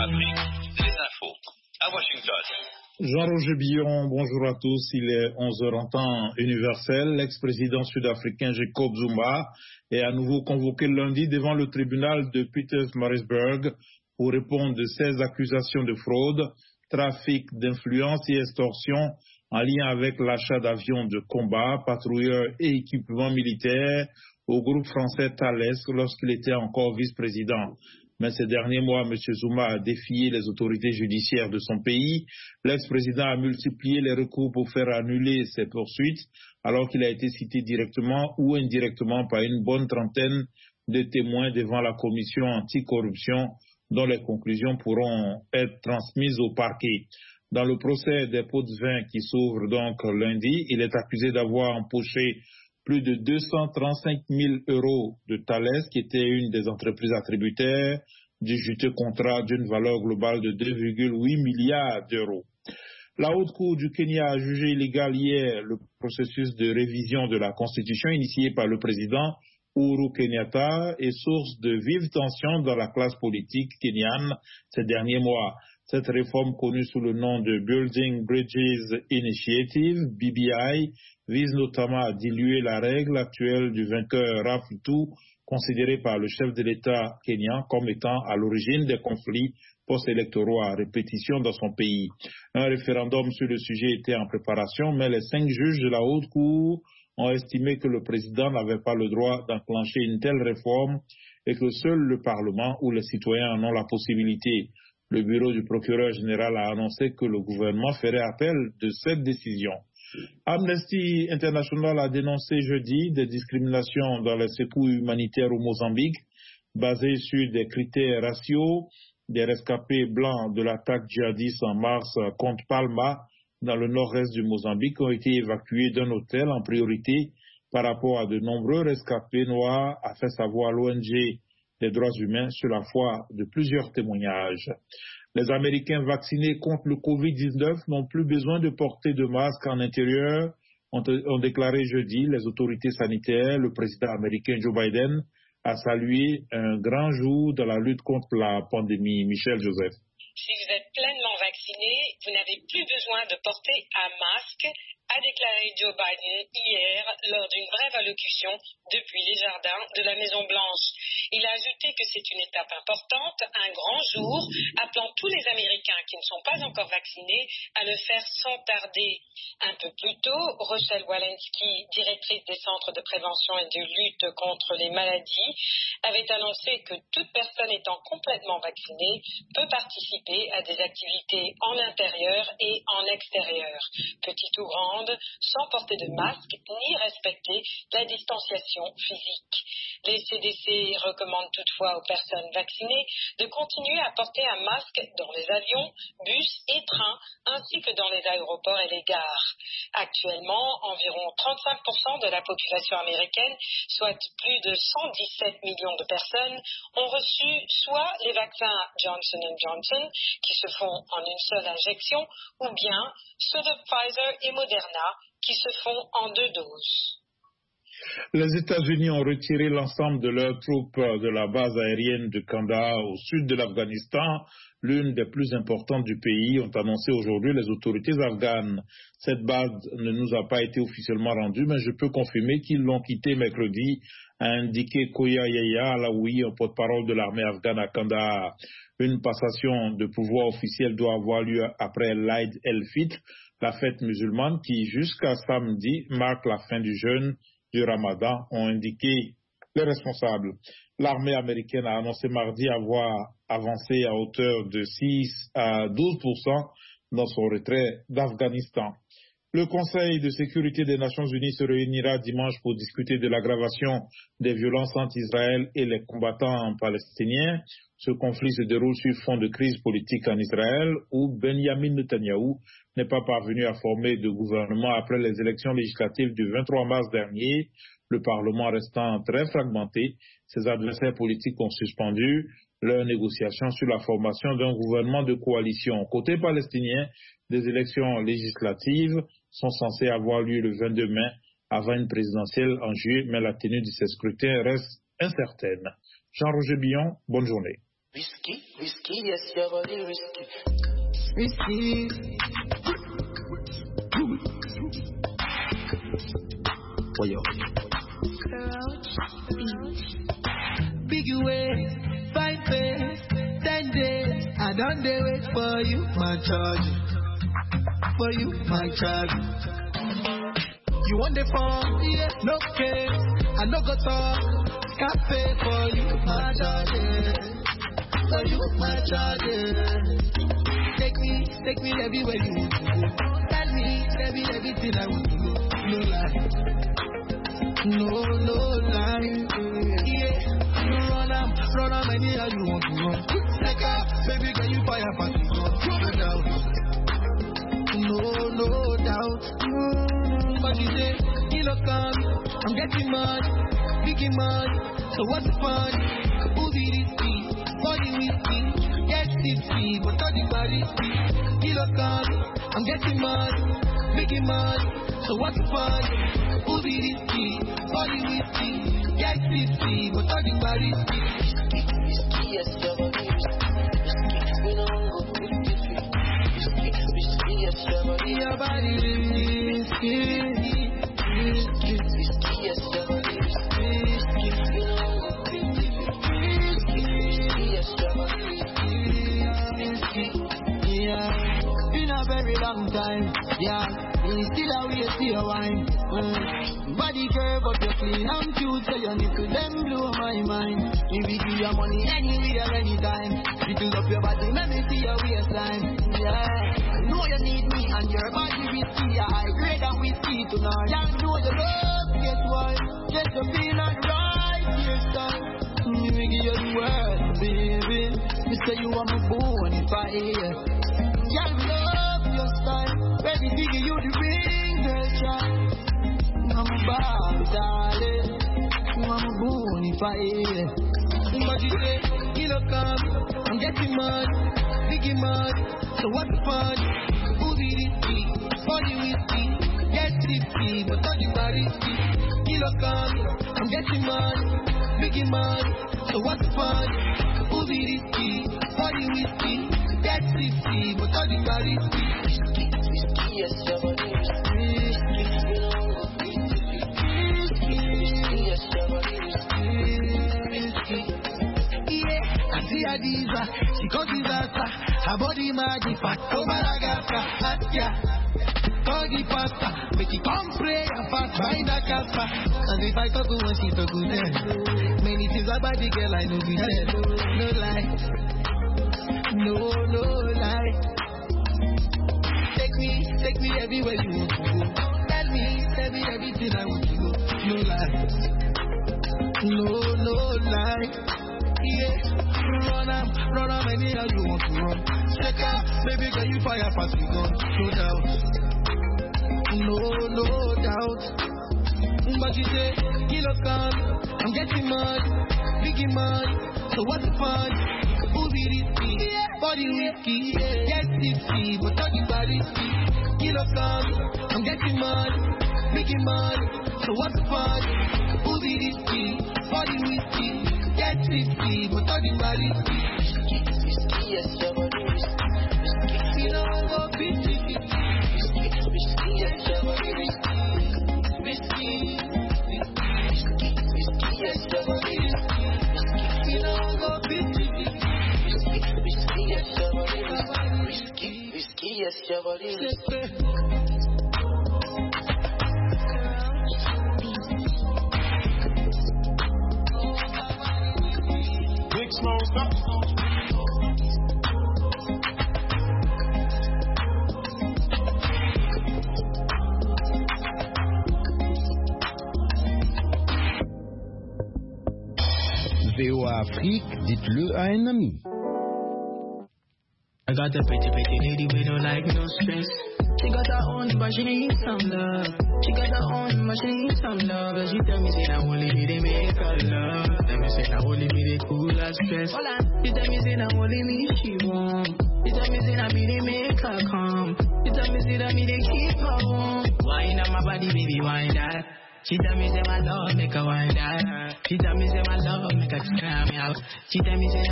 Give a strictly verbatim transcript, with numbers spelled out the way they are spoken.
Afrique, les infos à Washington. Jean-Roger Billon, bonjour à tous. Il est onze heures en temps universel. L'ex-président sud-africain Jacob Zuma est à nouveau convoqué lundi devant le tribunal de Pietermaritzburg pour répondre de seize accusations de fraude, trafic d'influence et extorsion en lien avec l'achat d'avions de combat, patrouilleurs et équipements militaires au groupe français Thales lorsqu'il était encore vice-président. Mais ces derniers mois, M. Zuma a défié les autorités judiciaires de son pays. L'ex-président a multiplié les recours pour faire annuler ses poursuites, alors qu'il a été cité directement ou indirectement par une bonne trentaine de témoins devant la commission anticorruption, dont les conclusions pourront être transmises au parquet. Dans le procès des pots de vin qui s'ouvre donc lundi, il est accusé d'avoir empoché plus de deux cent trente-cinq mille euros de Thales, qui était une des entreprises attributaires du juteux contrat d'une valeur globale de deux virgule huit milliards d'euros. La Haute Cour du Kenya a jugé illégal hier le processus de révision de la Constitution initié par le président Uhuru Kenyatta et source de vives tensions dans la classe politique kenyane ces derniers mois. Cette réforme, connue sous le nom de Building Bridges Initiative, B B I, vise notamment à diluer la règle actuelle du vainqueur Raftu, considéré par le chef de l'État kenyan comme étant à l'origine des conflits post-électoraux à répétition dans son pays. Un référendum sur le sujet était en préparation, mais les cinq juges de la Haute Cour ont estimé que le président n'avait pas le droit d'enclencher une telle réforme et que seul le Parlement ou les citoyens en ont la possibilité. Le bureau du procureur général a annoncé que le gouvernement ferait appel de cette décision. Amnesty International a dénoncé jeudi des discriminations dans les secours humanitaires au Mozambique, basées sur des critères raciaux. Des rescapés blancs de l'attaque djihadiste en mars contre Palma, dans le nord-est du Mozambique, ont été évacués d'un hôtel en priorité par rapport à de nombreux rescapés noirs, a fait savoir l'O N G des droits humains sur la foi de plusieurs témoignages. Les Américains vaccinés contre le covid dix-neuf n'ont plus besoin de porter de masque en intérieur, ont, ont déclaré jeudi les autorités sanitaires. Le président américain Joe Biden a salué un grand jour dans la lutte contre la pandémie. Michel Joseph. Si vous êtes pleinement vacciné, vous n'avez plus besoin de porter un masque, a déclaré Joe Biden hier lors d'une brève allocution depuis les jardins de la Maison-Blanche. Il a ajouté que c'est une étape importante, un grand jour, appelant tous les Américains qui ne sont pas encore vaccinés à le faire sans tarder. Un peu plus tôt, Rochelle Walensky, directrice des centres de prévention et de lutte contre les maladies, avait annoncé que toute personne étant complètement vaccinée peut participer à des activités en intérieur et en extérieur, petite ou grande, sans porter de masque ni respecter la distanciation physique. Les C D C recommandent toutefois aux personnes vaccinées de continuer à porter un masque dans les avions, bus et trains, ainsi que dans les aéroports et les gares. Actuellement, environ trente-cinq pour cent de la population américaine, soit plus de cent dix-sept millions de personnes, ont reçu soit les vaccins Johnson and Johnson, qui se font en une seule injection, ou bien ceux de Pfizer et Moderna, qui se font en deux doses. Les États-Unis ont retiré l'ensemble de leurs troupes de la base aérienne de Kandahar au sud de l'Afghanistan, l'une des plus importantes du pays, ont annoncé aujourd'hui les autorités afghanes. Cette base ne nous a pas été officiellement rendue, mais je peux confirmer qu'ils l'ont quittée mercredi, a indiqué Koya Yahya Alaoui, un porte-parole de l'armée afghane à Kandahar. Une passation de pouvoir officielle doit avoir lieu après l'Aïd el-Fitr, la fête musulmane qui, jusqu'à samedi, marque la fin du jeûne du Ramadan, ont indiqué les responsables. L'armée américaine a annoncé mardi avoir avancé à hauteur de six à douze pour cent dans son retrait d'Afghanistan. Le Conseil de sécurité des Nations Unies se réunira dimanche pour discuter de l'aggravation des violences entre Israël et les combattants palestiniens. Ce conflit se déroule sur fond de crise politique en Israël où Benjamin Netanyahou n'est pas parvenu à former de gouvernement après les élections législatives du vingt-trois mars dernier, le Parlement restant très fragmenté. Ses adversaires politiques ont suspendu leurs négociations sur la formation d'un gouvernement de coalition. Côté palestinien, des élections législatives sont censées avoir lieu le vingt-deux mai avant une présidentielle en juillet, mais la tenue de ces scrutins reste incertaine. Jean-Roger Billon, bonne journée. Risky, risky, yes, your body risky. Risky. Oh, yo. Big way, five days, ten days. I don't dare wait for you, my charge. For you, my charge. You want the phone? Yeah, no case. I no go talk. Cafe for you, my charge. For you, my charge. Take me, take me everywhere you want to go. Tell me, tell me everything I want to know. No lie, no, no lie. Yeah, run up, run up anyhow you want to run. Take up, baby, can you fire for me? No doubt, no, no doubt. But you say, kilo come, I'm getting money, biggie money. So what's the fun? Who did it see? Body with me, get tipsy, but all the body see. Kilo come, I'm getting money, biggie money. So what's the fun? Who did it see? Body with me, get tipsy, but all the body see. Risky, risky, yes, your body risky. Risky, we don't go fifty fifty. Risky, risky, yes, your body. Your body risky. Risky, risky, yes, your body risky. Risky, we don't go fifty fifty. Risky, risky, yes, your body risky. Yeah, been a very long time. Yeah, you still a way to your wine. Mm. Body curve up your clean and cute, so your nipple them blow my mind. You be give your money anywhere, anytime. Little up your body, let me see your waistline. Yeah, I know you need me and your body risky. I high grade and whiskey tonight. Yeah, I know you love, guess what? Get your feeling right, yes, son. Me give you the world, baby. Me say you are my bone if I hear. Yeah, I love your style. Baby, give you the ring, girl, child. I'm a bad darling. You are my bone if I hear. But you say, kilo come, I'm getting mad, biggie mad. So what's the fun? Who did it see? Body whiskey, get tipsy, but all the body see. Kilo come, I'm getting mad, biggie mad. So what's the fun? Who did it see? Body whiskey, get tipsy, but all the body see. Risky, risky, yes, your body risky. Risky, we don't go fifty fifty. Risky, risky, yes, your body risky. Risky. Yeah, I see a diva, she got disaster. Her body magic, fat over Madagascar. Yeah, doggy pasta, make it come play and fast find a casper. And if I talk to one, she talk to them. Many things about the girl I know be dead. No lie, no, no lie. Take me, take me everywhere you want to go. Tell me, tell me everything I want to know. No lie, no, no lie. Yeah, run up, run up anyhow you want to run. Check out, baby, can you fire past me gun? No doubt, no, no doubt. But you say, kilo come, I'm getting mad, biggie mad. So what's the fun? Who did it see? Body whiskey, get tipsy, but all the body see. Kilo come, I'm getting mad, biggie mad. So what's the fun? Who did it see? Body whiskey, get tipsy, but all the body see. Risky, risky, yes, your body risky. Risky, we don't go fifty fifty. Risky, risky, yes, your body risky. Risky, risky, risky, yes, your body risky. Risky, we don't go fifty fifty. Risky, risky, yes, your body risky. Risky, risky, yes, your body risky. V O A Afrique, dites-le à un ami. I got a pretty, pretty lady with no like no stress. She got her own, but she need some love. She got her own, but she need some love. And she tell me, say, now only me, they make her love. Tell me, say, now only me, they cool as stress. She tell me, say, now only me, she warm. She tell me, say, now me, they make her calm. She tell me, say, that me, they keep her warm. Wine on my body, baby, wine that. She tell me, say, my love, make her wine that. She tell me, say, my love, make her scram me out. She tell me, say,